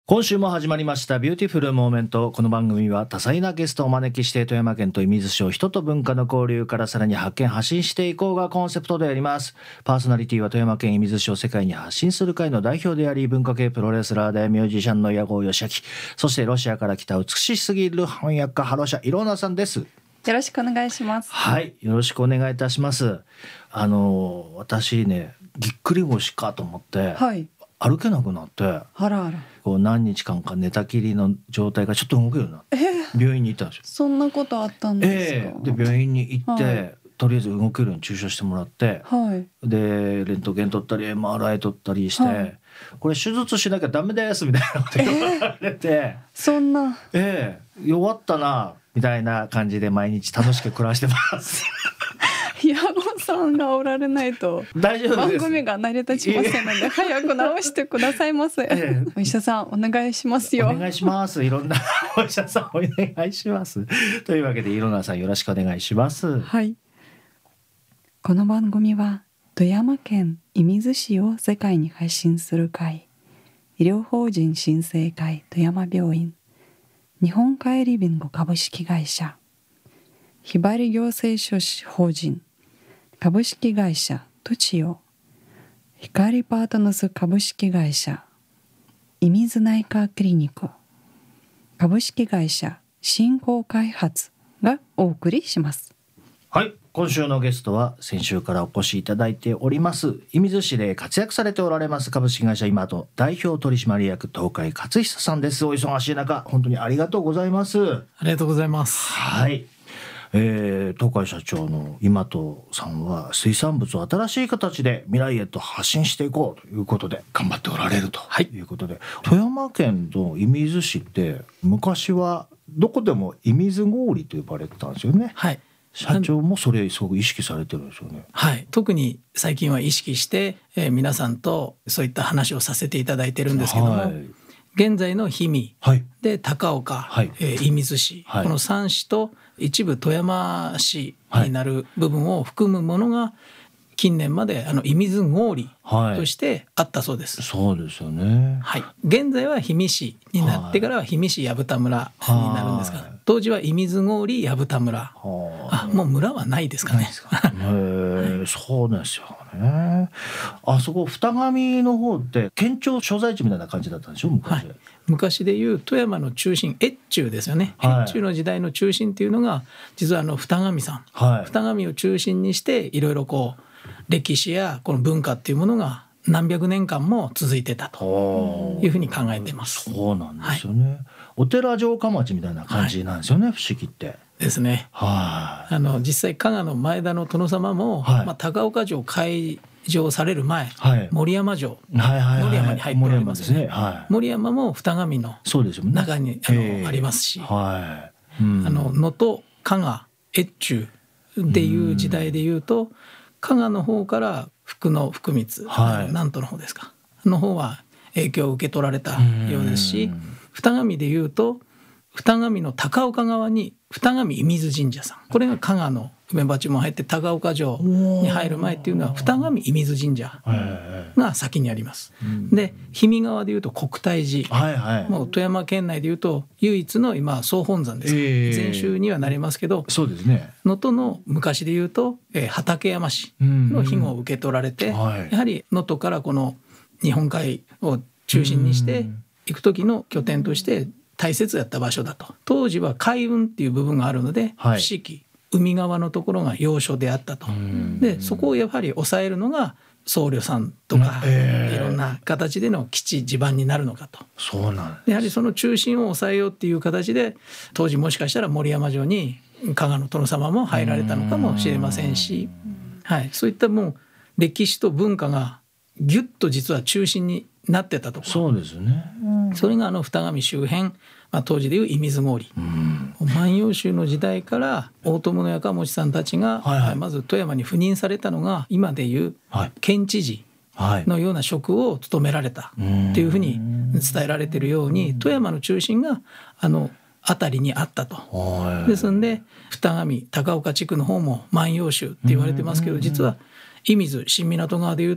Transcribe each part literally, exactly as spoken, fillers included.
今週も始まりましたビューティフルモーメント。この番組は多彩なゲストをお招きして富山県と射水市を人と文化の交流からさらに発見発信していこうがコンセプトであります。パーソナリティは富山県射水市を世界に発信する会の代表であり、文化系プロレスラーでミュージシャンの矢後義明、そしてロシアから来た美しすぎる翻訳家ハロシャイローナさんです。 よろしくお願いします。 はい、よろしくお願いいたします。あの私ね、ぎっくり腰かと思って、はい、歩けなくなって、あらあら、 こう何日間か寝たきりの状態がちょっと動けるようになって、えー、病院に行ったんですよ。 そんなことあったんですか？ えー、で病院に行って、はい、とりあえず動けるように注射してもらって、はい、でレントゲン取ったり エムアールアイ 取ったりして、はい、これ手術しなきゃダメですみたいなこと言われて、えー、 そんな、 えー、弱ったなみたいな感じで毎日楽しく暮らしてます矢後さんがおられないと大丈夫です。 番組が成り立ちませんので早く直してくださいませ、ええ、お医者さんお願いしますよ。 お願いします。いろんなお医者さんお願いしますというわけでいろんなさんよろしくお願いします。 はい、この番組は富山県射水市を世界に発信する会、医療法人新生会富山病院、日本帰りビンゴ株式会社、ひばり行政書士法人株式会社トチオ、光パートナーズ株式会社、射水内科クリニック株式会社振興開発がお送りします。 はい、今週のゲストは先週からお越しいただいております射水市で活躍されておられます株式会社今と代表取締役東海勝久さんです。お忙しい中本当にありがとうございます。 ありがとうございます。 はい、えー、東海社長の今とさんは水産物を新しい形で未来へと発信していこうということで頑張っておられるということで、はい、富山県の射水市って昔はどこでも射水氷と呼ばれてたんですよね。はい、社長もそれすごく意識されてるんですよね。 はい、特に最近は意識して、えー、皆さんとそういった話をさせていただいてるんですけども、はい、現在の氷見、はい、で高岡、はい、えー、射水市、はい、このさん市と一部富山市になる部分を含むものが近年まであの射水氷としてあったそうです。 はい、そうですよね。 はい、現在は氷見市になってからは氷見市薮田村になるんですが、はい、当時は射水氷薮田村、あ、もう村はないですかね。 へ、そうですよね。あそこ二上の方って県庁所在地みたいな感じだったんでしょ昔。はい、 昔でいう富山の中心越中ですよね。はい、越中の時代の中心っていうのが実はあの二上さん、はい、二上を中心にしていろいろこう歴史やこの文化っていうものが何百年間も続いてたというふうに考えています。 そうなんですよね。はい、お寺城下町みたいな感じなんですよね。はい、不思議ってですね。はい、あの実際加賀の前田の殿様も、はい、まあ、高岡城開城される前、はい、森山城、はいはいはい、森山に入っておりますね。森山ですね。はい、森山も二上の中にあのありますし、はい、うん、あの能登加賀越中っていう時代でいうと、加賀の方から福野福光、はい、南都の方ですかの方は影響を受け取られたようですし、二上でいうと二上の高岡側に二上射水神社さん、これが加賀の梅鉢も入って高岡城に入る前っていうのは二上射水神社が先にあります。で氷見側でいうと国体寺、はいはい、もう富山県内でいうと唯一の今総本山です、えー、禅宗にはなりますけど、 そうですね、 能登の昔でいうと、えー、畠山氏の庇護を受け取られて、はい、やはり能登からこの日本海を中心にして行く時の拠点として大切やった場所だと。当時は海運っていう部分があるので、はい、伏木海側のところが要所であったと。でそこをやはり抑えるのが僧侶さんとか、えー、いろんな形での基地地盤になるのかと。そうなんです。やはりその中心を抑えようっていう形で当時もしかしたら森山城に加賀の殿様も入られたのかもしれませんし、はい、そういったもう歴史と文化がギュッと実は中心になってたところ。 そうですね。 それがあの二上周辺、まあ、当時でいう射水氷、万葉集の時代から大友のやかもちさんたちが、はいはい、まず富山に赴任されたのが今でいう県知事のような職を務められたっていうふうに伝えられているように、富山の中心があの辺りにあったと。ですので二上高岡地区の方も万葉集って言われてますけど、実は射水新湊川でいうと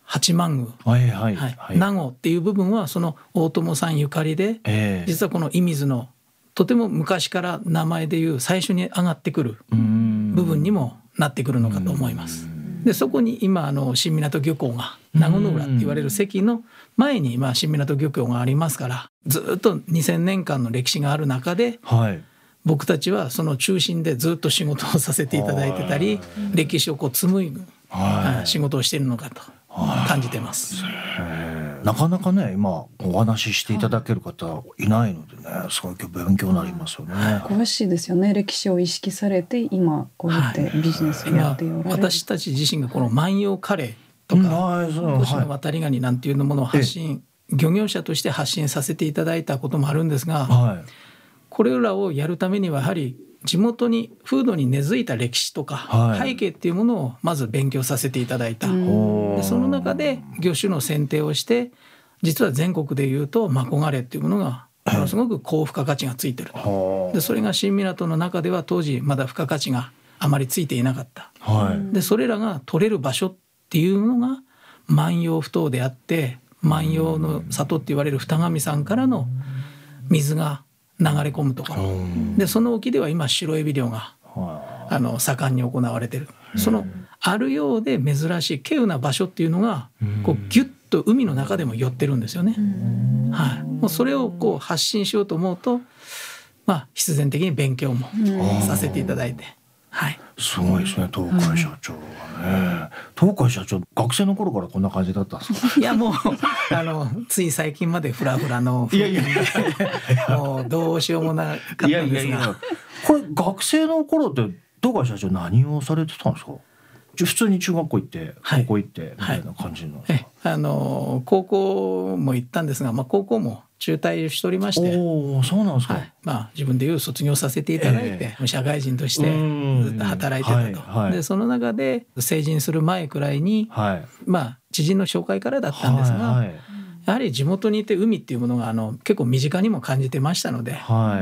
八幡宮、 はいはいはいはい、 名護っていう部分はその大友さんゆかりで、えー、実はこの射水のとても昔から名前でいう最初に上がってくる部分にもなってくるのかと思います。でそこに今あの新湊漁港が名護の浦って言われる関の前にまあ新湊漁港がありますから、ずっとにせんねんかんの歴史がある中で、はい、僕たちはその中心でずっと仕事をさせていただいてたり、歴史をこう紡ぐ、はい、仕事をしているのかと感じてます。 なかなかね今お話ししていただける方いないのでね、すごい勉強になりますよね。 詳しいですよね。歴史を意識されて今こうやってビジネスをやっておられる、 はい、私たち自身がこの万葉カレーとか星の渡りガニなんていうものを発信、漁業者として発信させていただいたこともあるんですが、はい、これらをやるためにはやはり地元に風土に根付いた歴史とか背景っていうものをまず勉強させていただいた、はい、でその中で魚種の選定をして、実は全国でいうとマコガレっていうものがものすごく高付加価値がついてると。でそれが新湊の中では当時まだ付加価値があまりついていなかった、はい、でそれらが取れる場所っていうのが万葉ふ頭であって、万葉の里って言われる二神さんからの水が流れ込むところで、その沖では今白エビ漁があの盛んに行われている、そのあるようで珍しい稀有な場所っていうのがこうギュッと海の中でも寄ってるんですよね。はい、もうそれをこう発信しようと思うと、まあ、必然的に勉強もさせていただいて、はい、 すごいですね東海社長はね。東海社長学生の頃からこんな感じだったんですか？ いやもうあのつい最近までフラフラのいやいやもうどうしようもなかったんですが、いやいやいやこれ学生の頃って東海社長何をされてたんですか？普通に中学校行って高校行ってみたいな感じの、はいはい、 あの高校も行ったんですが、まあ、高校も中退しておりまして、 おそうなんですか、 はい、まあ、自分でいう卒業させていただいて、えー、社会人としてずっと働いてたと、はいはい、でその中で成人する前くらいに、はい、まあ、知人の紹介からだったんですが、はいはい、やはり地元にいて海っていうものがあの結構身近にも感じてましたので、はい、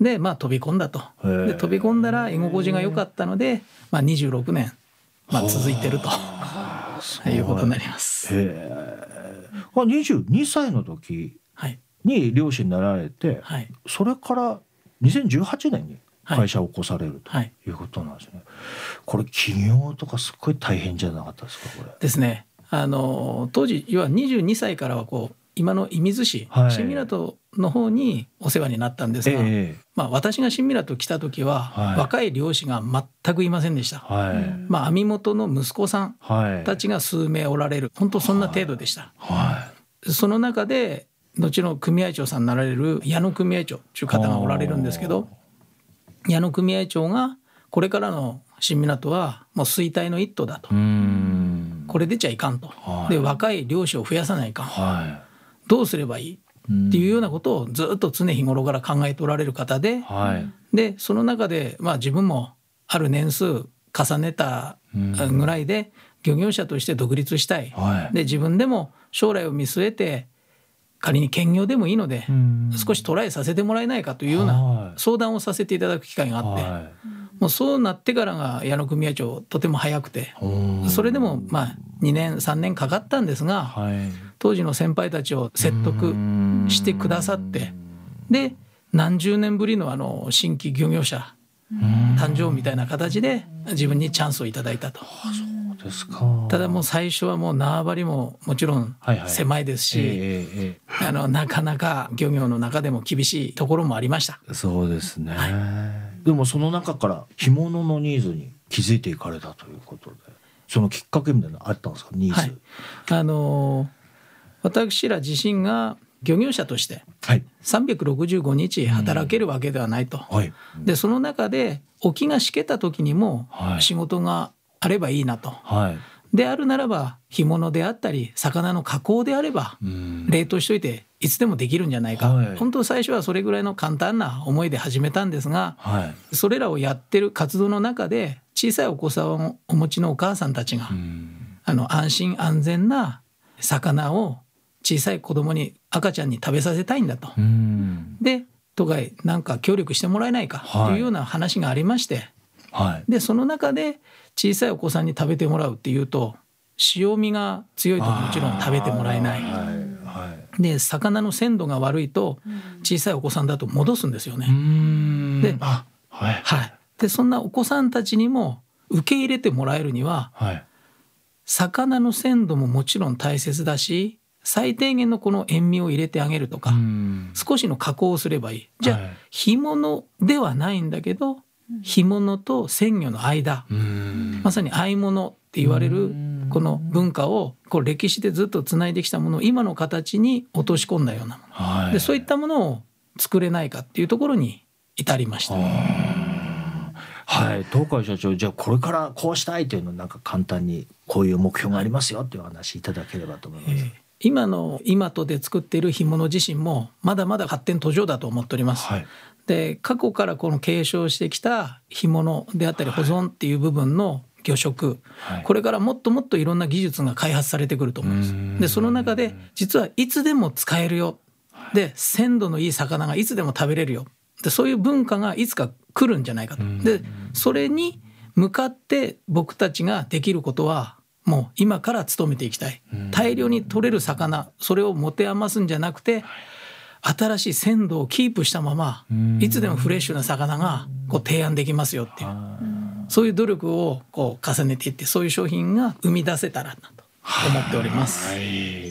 で、まあ、飛び込んだと。で飛び込んだら居心地が良かったので、まあ、にじゅうろくねん、まあ、続いてるということになります。 へー。にじゅうにさいの時に漁師になられて、はい、それからにせんじゅうはちねんに会社を起こされるということなんですね、はいはい、これ起業とかすっごい大変じゃなかったですか？これですね、あの当時要はにじゅうにさいからはこう今の射水市、はい、新湊の方にお世話になったんですが、えーまあ、私が新湊来た時は、はい、若い漁師が全くいませんでした、はい、まあ、網元の息子さんたちが数名おられる、本当そんな程度でした、はい、その中で後の組合長さんになられる矢野組合長という方がおられるんですけど、矢野組合長がこれからの新湊はもう衰退の一途だと、うーん、これ出ちゃいかんと、はい、で若い漁師を増やさないかん、はい、どうすればいいっていうようなことをずっと常日頃から考えておられる方で、はい、でその中で、まあ、自分もある年数重ねたぐらいで漁業者として独立したい、はい、で自分でも将来を見据えて仮に兼業でもいいので少しトライさせてもらえないかというような相談をさせていただく機会があって、はい、もうそうなってからが矢野組合長とても早くて、それでもまあにねんさんねんかかったんですが、はい、当時の先輩たちを説得してくださって、で何十年ぶりのあの新規漁業者誕生みたいな形で自分にチャンスをいただいたと。 そうですか。 ただもう最初はもう縄張りももちろん狭いですし、はいはい、えーえー、あのなかなか漁業の中でも厳しいところもありました。 そうですね、はい、でもその中から干物のニーズに気づいていかれたということで、そのきっかけみたいなのあったんですか？ニーズ、はい、あの私ら自身が漁業者としてさんびゃくろくじゅうごにち働けるわけではないと、はい、でその中で沖がしけた時にも仕事があればいいなと、はい、であるならば干物であったり魚の加工であれば冷凍しといていつでもできるんじゃないか、はい、本当最初はそれぐらいの簡単な思いで始めたんですが、はい、それらをやってる活動の中で小さいお子さんをお持ちのお母さんたちがあの安心安全な魚を小さい子供に赤ちゃんに食べさせたいんだと、で都外なんか協力してもらえないかというような話がありまして、はい、でその中で小さいお子さんに食べてもらうっていうと塩味が強いともちろん食べてもらえない、で魚の鮮度が悪いと小さいお子さんだと戻すんですよね。で、はいはい、でそんなお子さんたちにも受け入れてもらえるには、はい、魚の鮮度ももちろん大切だし、最低限のこの塩味を入れてあげるとか、少しの加工をすればいい。じゃあ、はい、干物ではないんだけど、干物と鮮魚の間、まさに合い物って言われるこの文化をこう歴史でずっとつないできたものを今の形に落とし込んだようなもの、はい、でそういったものを作れないかっていうところに至りました。 はい、東海社長、じゃあこれからこうしたいというのをなんか簡単にこういう目標がありますよっていう話いただければと思います。えー、 今の今とで作っている干物自身もまだまだ発展途上だと思っております。はい、で過去からこの継承してきた干物であったり保存っていう部分の魚食、はい、これからもっともっといろんな技術が開発されてくると思います。でその中で実はいつでも使えるよ、で鮮度のいい魚がいつでも食べれるよ、でそういう文化がいつか来るんじゃないかと。でそれに向かって僕たちができることはもう今から努めていきたい。大量に取れる魚、それを持て余すんじゃなくて、新しい鮮度をキープしたままいつでもフレッシュな魚がこう提案できますよっていう、そういう努力をこう重ねていって、そういう商品が生み出せたらなと思っております。 はい、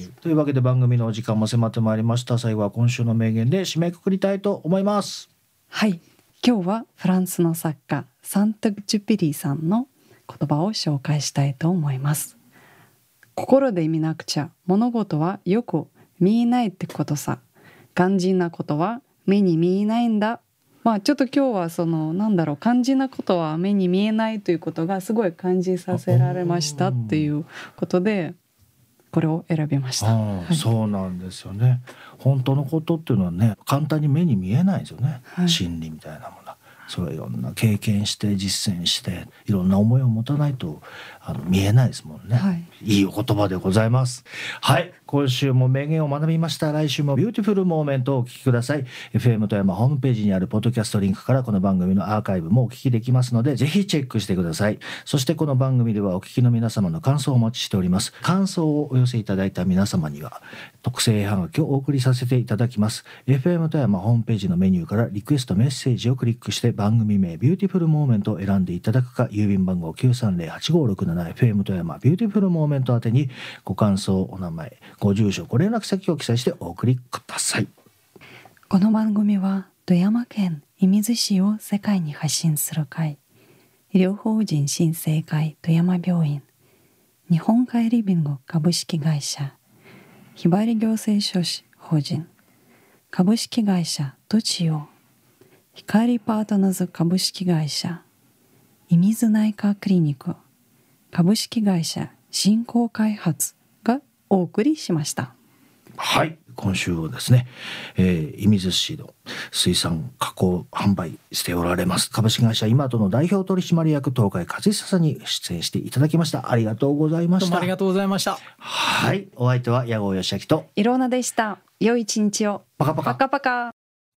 というわけで番組のお時間も迫ってまいりました。最後は今週の名言で締めくくりたいと思います。 はい、今日はフランスの作家サントゥクジュピリーさんの言葉を紹介したいと思います。心で見なくちゃ物事はよく見えないってことさ。肝心なことは目に見えないんだ。まあちょっと今日はそのなんだろう、肝心なことは目に見えないということがすごい感じさせられましたっていうことでこれを選びました。 はい、そうなんですよね。本当のことっていうのはね、簡単に目に見えないですよね。はい、真理みたいなもの、それいろんな経験して実践していろんな思いを持たないとあの見えないですもんね。はい、いいお言葉でございます。はい、今週も名言を学びました。来週もビューティフルモーメントをお聞きください。 エフエム 富山ホームページにあるポッドキャストリンクからこの番組のアーカイブもお聞きできますので、ぜひチェックしてください。そしてこの番組ではお聞きの皆様の感想をお待ちしております。感想をお寄せいただいた皆様には特製はがきをお送りさせていただきます。 エフエム 富山ホームページのメニューからリクエストメッセージをクリックして番組名ビューティフルモーメントを選んでいただくか、郵便番号 きゅうさんゼロ はちごろくなな エフエム 富山ビューティフルモーメント宛てにご感想、お名前、ご住所、ご連絡先を記載してお送りください。 この番組は富山県射水市を世界に発信する会、医療法人新生会富山病院、日本海リビング株式会社、ひばり行政書士法人株式会社トチオ、光パートナーズ株式会社、射水内科クリニック株式会社振興開発がお送りしました。 はい、今週はですね、えー、射水市の水産加工販売しておられます株式会社今との代表取締役東海和久さんに出演していただきました。ありがとうございました。 どうもありがとうございました。 はい、お相手は矢後義明といろうなでした。良い一日を。 パカパカパカパカ。